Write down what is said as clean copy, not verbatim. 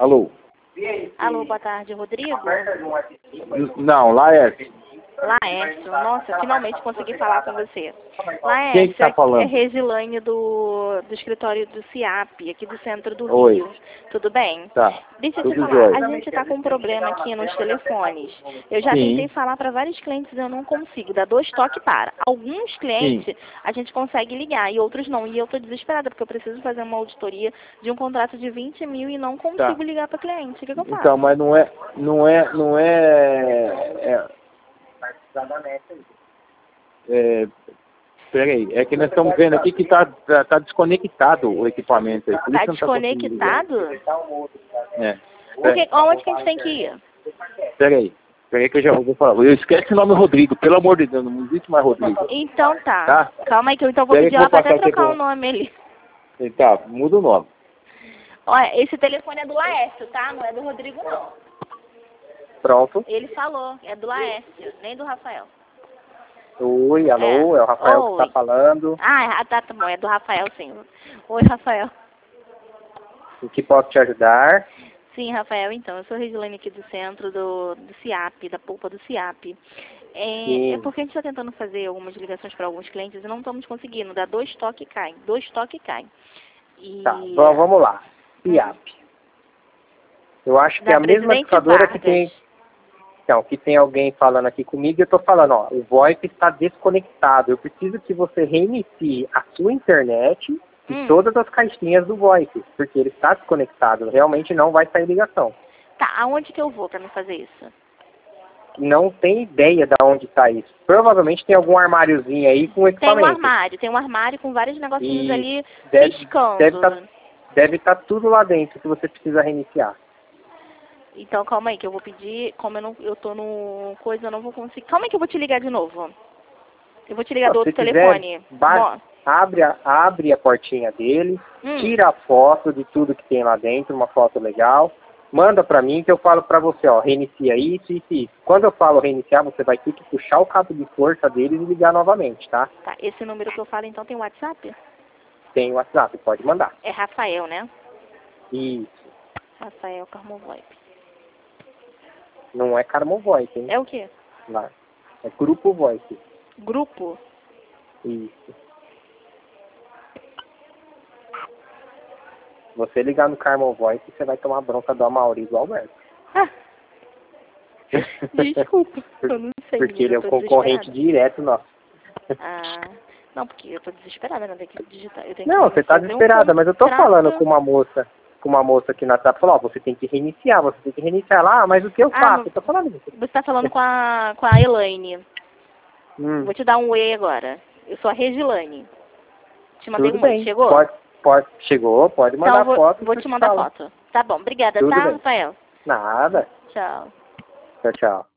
Alô? Alô, boa tarde, Rodrigo? Não, Laércio. Laércio, nossa, finalmente consegui falar com você. Quem Laércio, que tá falando? é Resilane do escritório do CIAP, aqui do centro do Oi. Rio. Tudo bem? Tá. Deixa eu te Tudo falar, jóia. a gente está com um problema aqui nos telefones. Eu já Sim. tentei falar para vários clientes e eu não consigo, dá 2 toques para. Alguns clientes a gente consegue ligar e outros não. E eu estou desesperada porque eu preciso fazer uma auditoria de um contrato de 20 mil e não consigo ligar para cliente. O que eu faço? Então, mas não peraí, é que nós estamos vendo aqui que tá desconectado o equipamento aí. Por Tá isso não tá conseguindo ligar. desconectado? Onde que a gente tem que ir? Peraí que eu já vou falar. Eu esqueci o nome Rodrigo, pelo amor de Deus, não existe mais Rodrigo. Então tá. Tá? Calma aí que eu então vou Peraí pedir que eu ela vou pra até passar aqui trocar pro- o nome ali. Tá, muda o nome. Olha, esse telefone é do Laércio, tá? Não é do Rodrigo, não. Pronto. Ele falou, é do Laércio, nem do Rafael. Oi, alô, é o Rafael que Oi. tá falando. Ah, tá bom, é do Rafael, sim. Oi, Rafael. Em que posso te ajudar? Sim, Rafael, então, eu sou Regiane aqui do centro do CIAP, da polpa do CIAP. É porque a gente está tentando fazer algumas ligações para alguns clientes e não estamos conseguindo. Dá 2 toques e cai. 2 toques e cai. E... Tá, vamos lá. IAP. Eu acho que é Da a mesma Presidente locadora que Vargas. tem... Então, que tem alguém falando aqui comigo e eu tô falando, ó, o VoIP está desconectado. Eu preciso que você reinicie a sua internet e todas as caixinhas do VoIP, porque ele está desconectado. Realmente não vai sair ligação. Tá, aonde que eu vou para me fazer isso? Não tem ideia de onde está isso. Provavelmente tem algum armáriozinho aí com equipamento. Tem um armário com vários negocinhos E ali deve- piscando. Deve estar tudo lá dentro que você precisa reiniciar. Então, calma aí, que eu vou pedir, como eu tô no coisa, eu não vou conseguir. Calma aí que eu vou te ligar de novo. Eu vou te ligar do outro telefone. Abre a portinha dele, tira a foto de tudo que tem lá dentro, uma foto legal, manda pra mim que eu falo pra você, ó, reinicia isso, isso e isso. Quando eu falo reiniciar, você vai ter que puxar o cabo de força dele e ligar novamente, tá? Tá, esse número que eu falo, então, tem WhatsApp? Tem o WhatsApp, pode mandar. É Rafael, né? Isso. Rafael Carmovoip. Não é Carmo Voice, hein? É o quê? Lá. É Grupo Voice. Grupo? Isso. Você ligar no Carmo Voice, você vai tomar bronca do Amaury e do Alberto. Ah. Desculpa, eu não sei. Porque ele é o concorrente direto nosso. Ah, não, porque eu tô desesperada, não tem que digitar. Não, você tá desesperada, mas eu tô falando com uma moça aqui na WhatsApp, falou, ó, você tem que reiniciar lá, mas o que eu faço? Eu tô falando isso. Você tá falando com a Elaine. Vou te dar um oi agora. Eu sou a Regilane. Te mandei um oi, chegou? Chegou, pode mandar foto. Vou te mandar foto. Tá bom, obrigada, tá, Rafael? Nada. Tchau. Tchau, tchau.